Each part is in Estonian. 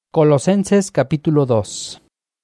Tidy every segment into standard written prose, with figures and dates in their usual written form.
Colosenses capítulo 2.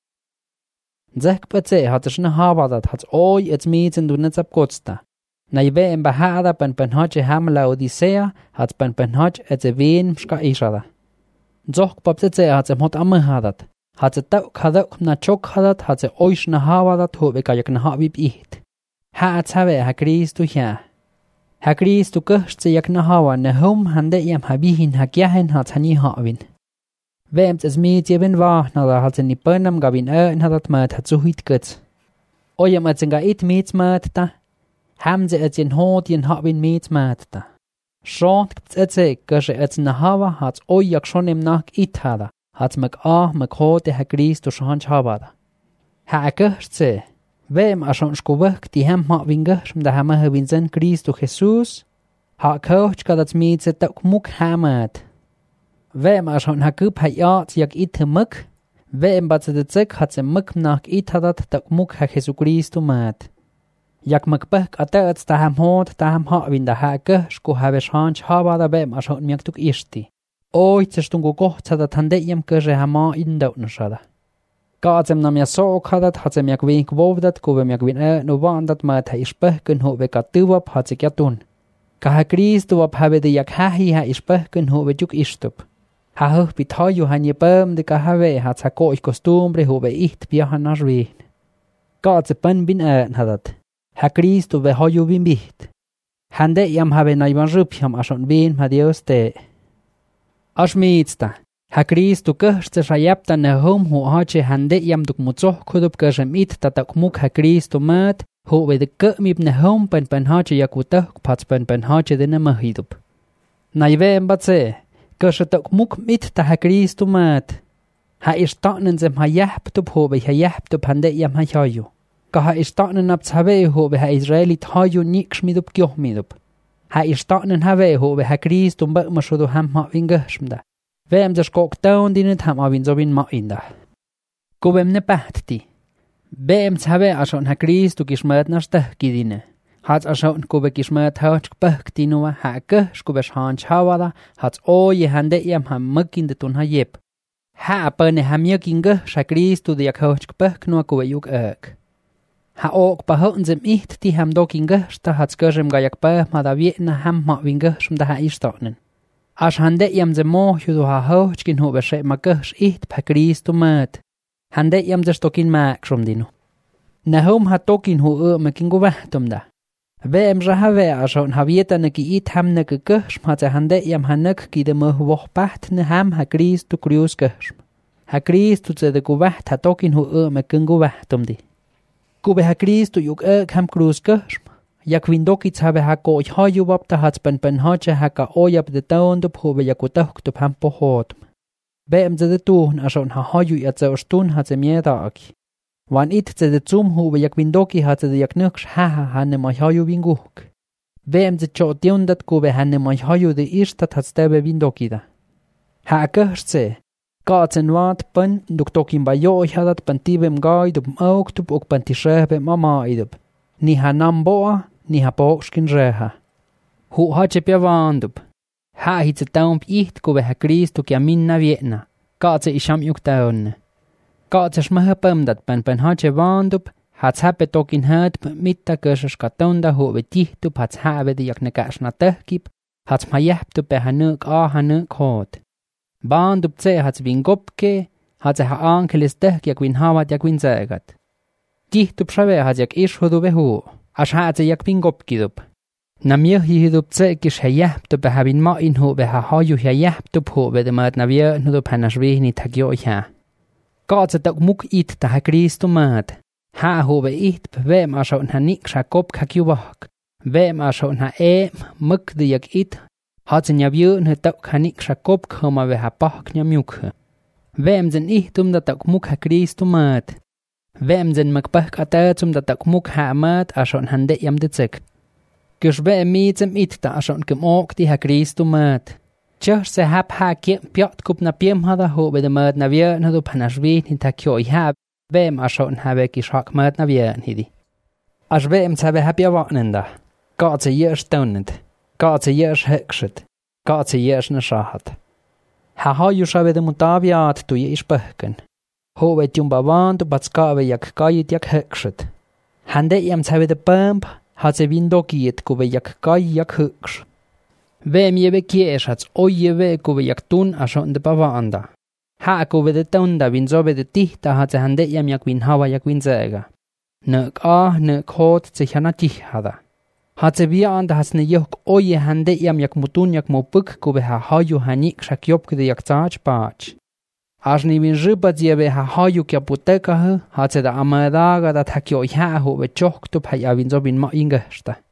Zek petse hat's na havadat hat's oi ets mieten du net apkotsta. Naive embajada pen hoche ham la Odisea hat's pen hoche ets veen ska isada. Zok paptse hat's mot amhadat. Hat's tau khadak na chok hadat hat's oish na havadat hobe kayak na habib it. Hat's have ha Kristo ja. Ha Kristo kust yak na hawa na hom hande yam habihin hakyahen hat's hani havin. Weemt es meet je ben waar nadat had ze niet penam gavin nadat met het zo goed gut. Oje met zijn gaet meet met ta. Ham ze het in hoort je habin meet met ta. Schont het ze kusje het na hava had ojak schon im nak it hada. Had mek mek hote ha Kristo schon habada. Ha kust ze. Weem a schon skubek die hem habin gusm da ham habin zen Kristo Jesus. Ha coach kadat meet ze tak muk hamat. Weem a schon hakup hayat jak it muk. Weem bat de tsek hat ze muk nak it hadat tak muk ha Jesu Kristo mat. Jak muk bek atat sta ham hot ta ham ha win da hake sku have schanch haba da weem a schon miak tuk isti. Oi tstungo gocht hadat hande yam kje hama in dautn shada. Gatsem nam ya so hadat hat ze miak wink wovdat ko miak win no wandat mat ha ispeken ho we katuwap hat ze kyatun. Ka ha Kristo wap have de jak ha hi ha ispeken ho we juk istup. Ha hoch bitayu han je bum de kahave hat sa ko ich costumbre hobe ich biahan naswin. Gatse pen bin hadat. Ha Kristo ve hoyu bin bit. Hande yam have naivan rup yam ashon bin ma Dios te. Ashmitsta. Ha Kristo kust shayapta ne hom ho hache hande yam duk mutso kodup kashamit tatak muk ha Kristo mat hobe de kmib ne hom pen hache yakuta pats pen hache de ne mahidup. Naive mbatse. Kashatak muk mit ta ha Kristo mat. Ha istanen zem ha yaptup hobe ha yaptup hande yam ha hayu. Ka ha istanen ab tsave hobe ha Israelit hayu niks midup gyoh midup. Ha istanen have hobe ha Kristo mbak mashudu ham ha wingashmda. Weem des kok down dinet ham avin zobin ma inda. Kubem ne pahti. Weem tsave ashon ha Kristo kishmat nashtah kidine. Hat ashon kube kishmat hauch kpahktinu ha skube shan chawada hat o ye hande yam ham makin de tun ha yep. Ha apane ham yakinga sha Kristo de hauch kpahknu kube yuk ek. Ha ok pahoten zem ich die ham dokinga sta hat skasem gayak pa ma da vietna ham ma winga shum da ha istanen. Ash hande yam zem mo yudo ha hauch kin hobe she makas ich pa Kristo mat. Hande yam de stokin ma shum dinu. Na hom hat dokin ho makin go wahtum da. Weem have ashon havieta ne ki it ham ne gekesh hat ze hande yam hanek ki de mo woch paht ne ham ha Kristo krius gesh. Ha Kristo ze de gowaht hat dokin ho me kun gowahtum di. Kube ha Kristo yuk ham krius gesh. Jak windokits have ha ko ich ha yubab ta hat pen hache ha ka oyab de taund op hobe yakutak to ham pohot. Weem ze de tun ashon ha yu yat ze stun hat ze miedag. Wan it ze de zum hobe jak windoki hat ze jak nux ha ne ma hayu winguk. Weem ze chot dat kube hanne ma hayu de istat hat stebe windoki da. Ha kerse. Gatsen wat pen doktokin ba yo hadat pentibem gaid op oktub ok pentisebe mama idub. Ni ha namboa ni ha bokskin reha. Hu hache piavandub. Ha hit ze taump iht kube ha Kristo ki aminna vietna. Gatse isham yuk taunne. Gatse schmahapam dat pen hache vandup, hats hape tokin hat mitta kushes katonda hobe tihtup hats have de jak ne kashna tehkip, hats ma jehtup be hanuk hanuk hot. Vandup tse hats vingopke, hats ha ankelis tehk jak win havat jak win zegat. Tihtup shave hats jak ishudu behu, ash hats jak vingopkidup. Namir hidup tse kish ha jehtup be habin ma in hobe ha hayu ha jehtup hobe de mat navir nudup hanashvihni tagyo ha. Gatse tak muk it ta ha Kristo mat. Ha hobe it weem ashon ha nik shakop kakyubak. Weem ashon ha muk de jak it. Hat zen jabiu ne tak ha nik shakop koma we ha pak nyamuk. Weem zen ich da tak muk ha Kristo mat. Weem zen muk pak atatum da tak muk ha mat ashon hande yam de zek. Gish weem mitzem it ta ashon gemok di ha Kristo mat. Just se hap ha piat kup na piem hada hobe de mad na vier na do panashvin in takyo ha weem ashon have ki shak mad na vier hidi. Ash weem have happy awanenda. Gatse years stoned. Gatse years hekshit. Gatse years na shahat. haju savede mutaviat tuja ispahken. Hovet jumbavantu patskaave jak kajit jak hökset. Hande jam savede pamp, hat se vindokiet kuve jak kaj jak höks. Veem jeve kiesats oje ve kuve jak tun ason de pavanda. Kuve de tunda vinsove de tihta hat se hande jam jak vinhava jak vinsega. Nõk hoot se jana tihada. Hat se vianda has ne johk oje hande jam jak mutun jak mu puk kuve haju hanik shak jopkide jak tsaach paach. Asni vin rüpat jeve haju kia putekahu hat se da amadaga dat hakio jäähu ve tjohktub haja vinsovin ma ingesta.